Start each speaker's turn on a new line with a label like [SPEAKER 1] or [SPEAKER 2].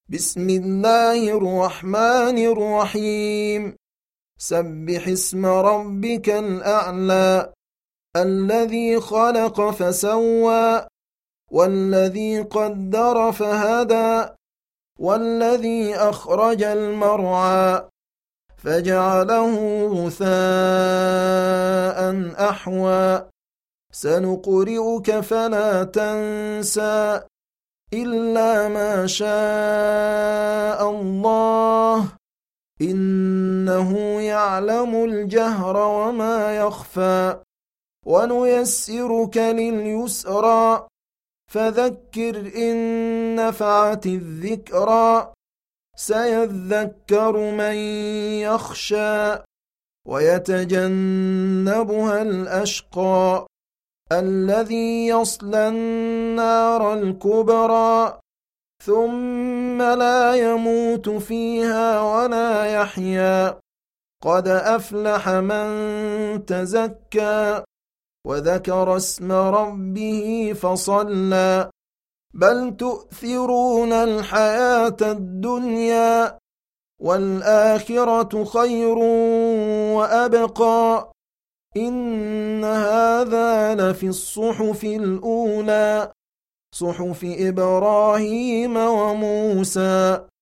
[SPEAKER 1] بسم الله الرحمن الرحيم. سبح اسم ربك الأعلى الذي خلق فسوى والذي قدر فهدى والذي أخرج المرعى فجعله غثاء أحوى سنقرئك فلا تنسى إلا ما شاء الله إنه يعلم الجهر وما يخفى ونيسرك لليسرى فذكر إن نفعت الذكرى سيذكر من يخشى ويتجنبها الأشقى الذي يصلى النار الكبرى ثم لا يموت فيها ولا يحيا قد أفلح من تزكى وذكر اسم ربه فصلى بل تؤثرون الحياة الدنيا والآخرة خير وأبقى إن هذا لفي الصحف الأولى صحف إبراهيم وموسى